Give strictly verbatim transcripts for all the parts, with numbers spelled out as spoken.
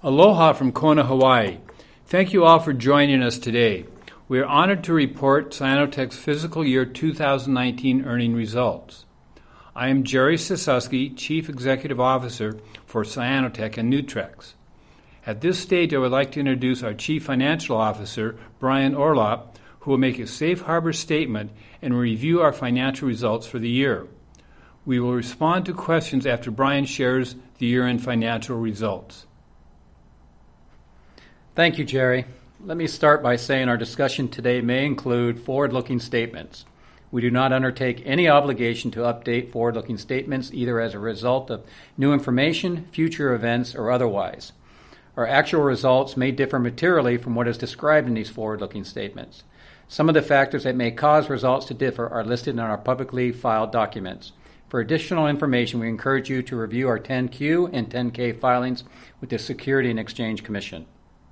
Aloha from Kona, Hawaii. Thank you all for joining us today. We are honored to report Cyanotech's fiscal year two thousand nineteen earning results. I am Jerry Sasuski, Chief Executive Officer for Cyanotech and Nutrex. At this stage, I would like to introduce our Chief Financial Officer, Brian Orlop, who will make a safe harbor statement and review our financial results for the year. We will respond to questions after Brian shares the year-end financial results. Thank you, Jerry. Let me start by saying our discussion today may include forward-looking statements. We do not undertake any obligation to update forward-looking statements either as a result of new information, future events, or otherwise. Our actual results may differ materially from what is described in these forward-looking statements. Some of the factors that may cause results to differ are listed in our publicly filed documents. For additional information, we encourage you to review our ten Q and ten K filings with the Securities and Exchange Commission.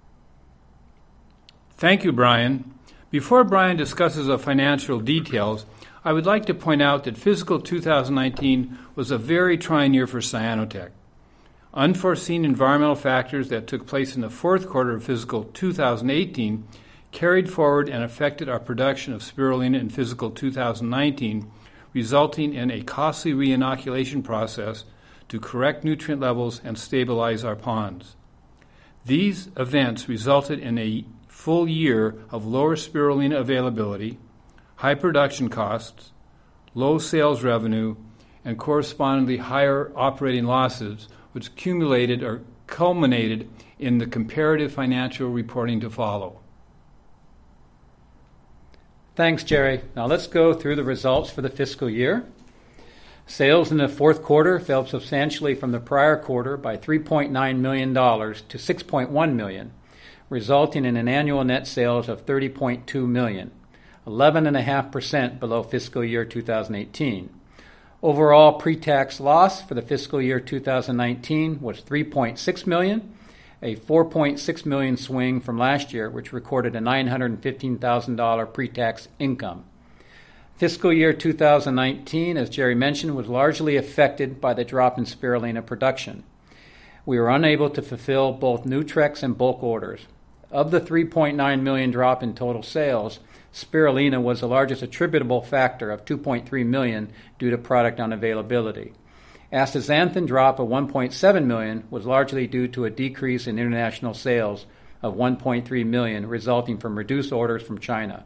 Thank you, Brian. Before Brian discusses the financial details, I would like to point out that fiscal two thousand nineteen was a very trying year for Cyanotech. Unforeseen environmental factors that took place in the fourth quarter of fiscal two thousand eighteen carried forward and affected our production of spirulina in fiscal two thousand nineteen, resulting in a costly reinoculation process to correct nutrient levels and stabilize our ponds. These events resulted in a full year of lower spirulina availability, high production costs, low sales revenue, and correspondingly higher operating losses, which accumulated or culminated in the comparative financial reporting to follow. Thanks, Jerry. Now let's go through the results for the fiscal year. Sales in the fourth quarter fell substantially from the prior quarter by three point nine million dollars to six point one million dollars, resulting in an annual net sales of thirty point two million dollars, eleven point five percent below fiscal year two thousand eighteen. Overall pre-tax loss for the fiscal year two thousand nineteen was three point six million dollars, a four point six million dollars swing from last year, which recorded a nine hundred fifteen thousand dollars pre-tax income. Fiscal year two thousand nineteen, as Jerry mentioned, was largely affected by the drop in spirulina production. We were unable to fulfill both Nutrex and bulk orders. Of the three point nine million dollars drop in total sales, spirulina was the largest attributable factor of two point three million dollars due to product unavailability. Astaxanthin drop of one point seven million dollars was largely due to a decrease in international sales of one point three million dollars, resulting from reduced orders from China.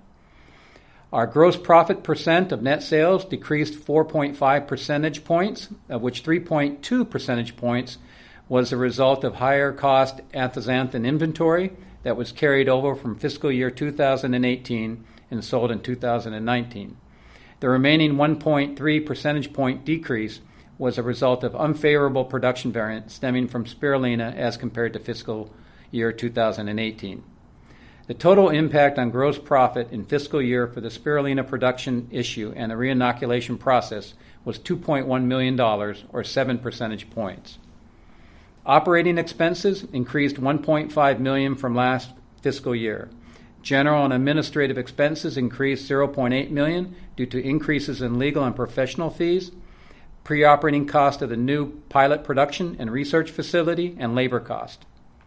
Our gross profit percent of net sales decreased four point five percentage points, of which three point two percentage points was the result of higher cost astaxanthin inventory that was carried over from fiscal year two thousand eighteen and sold in two thousand nineteen. The remaining one point three percentage point decrease was a result of unfavorable production variance stemming from spirulina as compared to fiscal year two thousand eighteen. The total impact on gross profit in fiscal year for the spirulina production issue and the reinoculation process was two point one million dollars, or seven percentage points. Operating expenses increased one point five million dollars from last fiscal year. General and administrative expenses increased zero point eight million dollars due to increases in legal and professional fees, pre-operating cost of the new pilot production and research facility, and labor cost.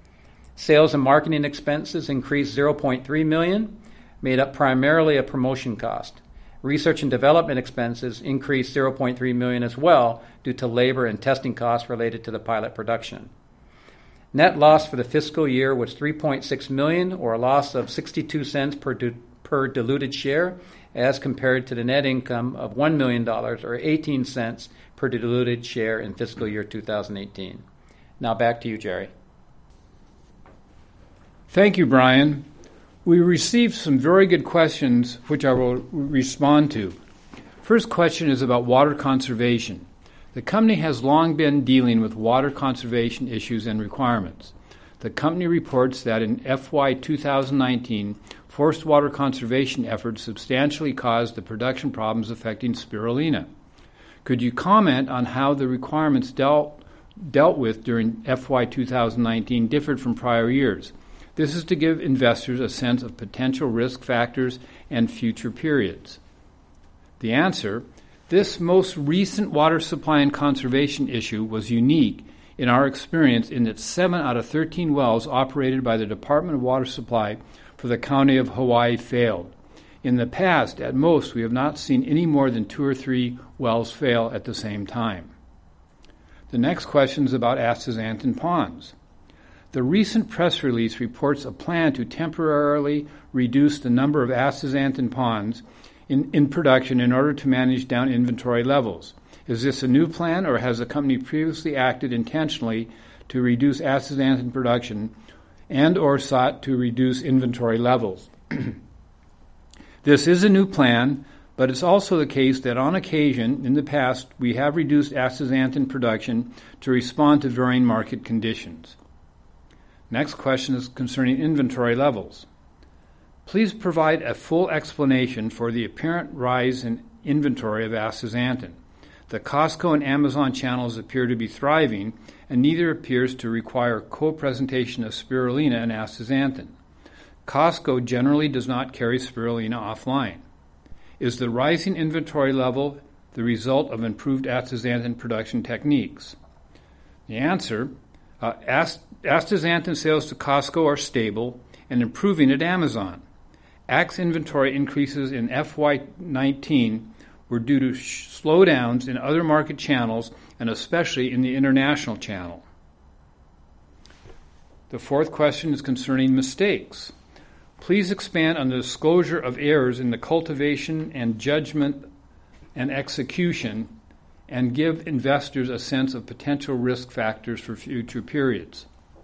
Sales and marketing expenses increased zero point three million dollars, made up primarily of promotion cost. Research and development expenses increased zero point three million dollars as well due to labor and testing costs related to the pilot production. Net loss for the fiscal year was three point six million dollars, or a loss of sixty-two cents per, di- per diluted share, as compared to the net income of one million dollars, or eighteen cents per diluted share in fiscal year two thousand eighteen. Now back to you, Jerry. Thank you, Brian. We received some very good questions, which I will respond to. First question is about water conservation. The company has long been dealing with water conservation issues and requirements. The company reports that in F Y two thousand nineteen, forced water conservation efforts substantially caused the production problems affecting spirulina. Could you comment on how the requirements dealt, dealt with during F Y two thousand nineteen differed from prior years? This is to give investors a sense of potential risk factors and future periods. The answer: this most recent water supply and conservation issue was unique in our experience in that seven out of thirteen wells operated by the Department of Water Supply for the County of Hawaii failed. In the past, at most, we have not seen any more than two or three wells fail at the same time. The next question is about astaxanthin ponds. The recent press release reports a plan to temporarily reduce the number of astaxanthin ponds in, in production in order to manage down inventory levels. Is this a new plan, or has the company previously acted intentionally to reduce astaxanthin production and or sought to reduce inventory levels? This is a new plan, but it's also the case that on occasion in the past we have reduced astaxanthin production to respond to varying market conditions. Next question is concerning inventory levels. Please provide a full explanation for the apparent rise in inventory of astaxanthin. The Costco and Amazon channels appear to be thriving, and neither appears to require co-presentation of spirulina and astaxanthin. Costco generally does not carry spirulina offline. Is the rising inventory level the result of improved astaxanthin production techniques? The answer, uh, ast- astaxanthin sales to Costco are stable and improving at Amazon. Axe inventory increases in F Y nineteen were due to sh- slowdowns in other market channels and especially in the international channel. The fourth question is concerning mistakes. Please expand on the disclosure of errors in the cultivation and judgment and execution, and give investors a sense of potential risk factors for future periods.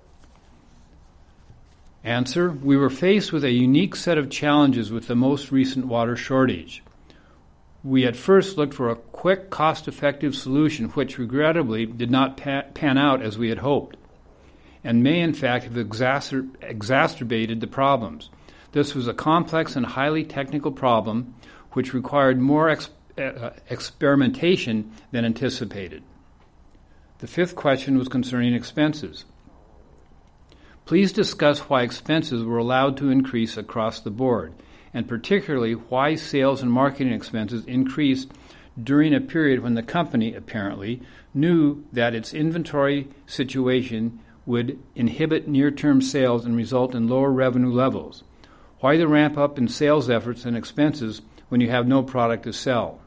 Answer: we were faced with a unique set of challenges with the most recent water shortage. We at first looked for a quick, cost-effective solution which regrettably did not pan out as we had hoped, and may in fact have exacer- exacerbated the problems. This was a complex and highly technical problem which required more ex- uh, experimentation than anticipated. The fifth question was concerning expenses. Please discuss why expenses were allowed to increase across the board, and particularly why sales and marketing expenses increased during a period when the company, apparently, knew that its inventory situation would inhibit near-term sales and result in lower revenue levels. Why the ramp up in sales efforts and expenses when you have no product to sell?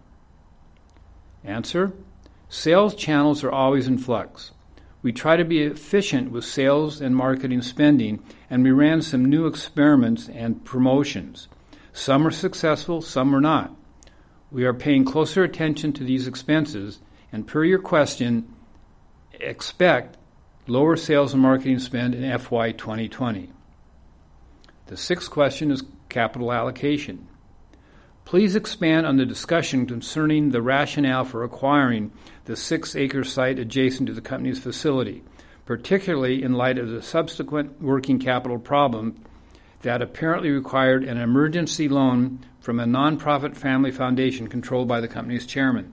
Answer: sales channels are always in flux. We try to be efficient with sales and marketing spending, and we ran some new experiments and promotions. Some are successful, some are not. We are paying closer attention to these expenses, and per your question, expect lower sales and marketing spend in F Y twenty twenty. The sixth question is capital allocation. Please expand on the discussion concerning the rationale for acquiring the six-acre site adjacent to the company's facility, particularly in light of the subsequent working capital problem that apparently required an emergency loan from a nonprofit family foundation controlled by the company's chairman.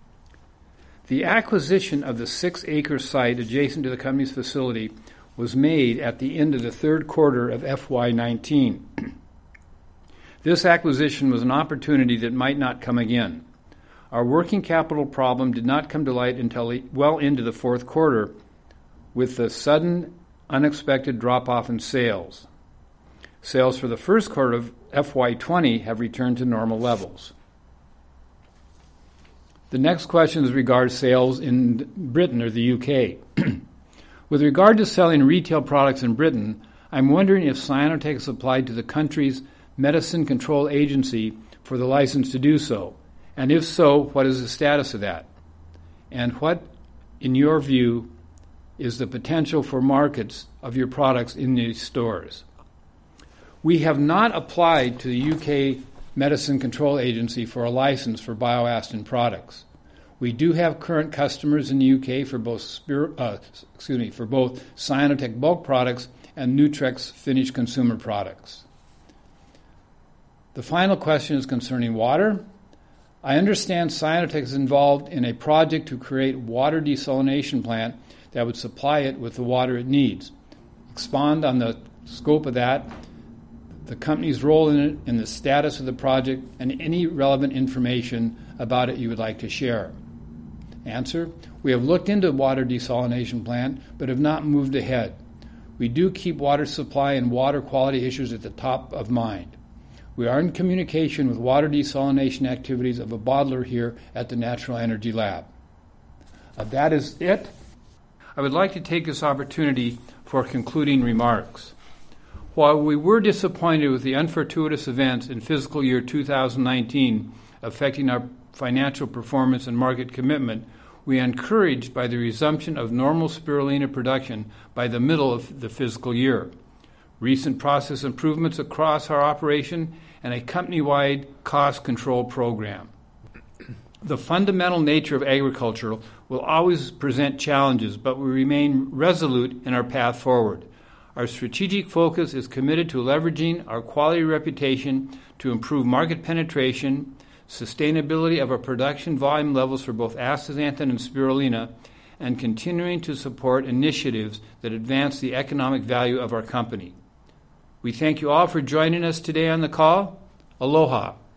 The acquisition of the six-acre site adjacent to the company's facility was made at the end of the third quarter of F Y nineteen. This acquisition was an opportunity that might not come again. Our working capital problem did not come to light until well into the fourth quarter, with the sudden, unexpected drop-off in sales. Sales for the first quarter of F Y twenty have returned to normal levels. The next question is regarding sales in Britain or the U K. With regard to selling retail products in Britain, I'm wondering if Cyanotech has applied to the country's Medicine Control Agency for the license to do so, and if so, what is the status of that? And what, in your view, is the potential for markets of your products in these stores? We have not applied to the U K Medicine Control Agency for a license for BioAstin products. We do have current customers in the U K for both Spir- uh, excuse me for both Cyanotech bulk products and Nutrex finished consumer products. The final question is concerning water. I understand Cyanotech is involved in a project to create water desalination plant that would supply it with the water it needs. Expand on the scope of that, the company's role in it, and the status of the project, and any relevant information about it you would like to share. Answer: we have looked into water desalination plant, but have not moved ahead. We do keep water supply and water quality issues at the top of mind. We are in communication with water desalination activities of a bottler here at the Natural Energy Lab. Uh, that is it. I would like to take this opportunity for concluding remarks. While we were disappointed with the unfortuitous events in fiscal year two thousand nineteen affecting our financial performance and market commitment, we are encouraged by the resumption of normal spirulina production by the middle of the fiscal year, recent process improvements across our operation, and a company-wide cost control program. The fundamental nature of agriculture will always present challenges, but we remain resolute in our path forward. Our strategic focus is committed to leveraging our quality reputation to improve market penetration, sustainability of our production volume levels for both astaxanthin and spirulina, and continuing to support initiatives that advance the economic value of our company. We thank you all for joining us today on the call. Aloha.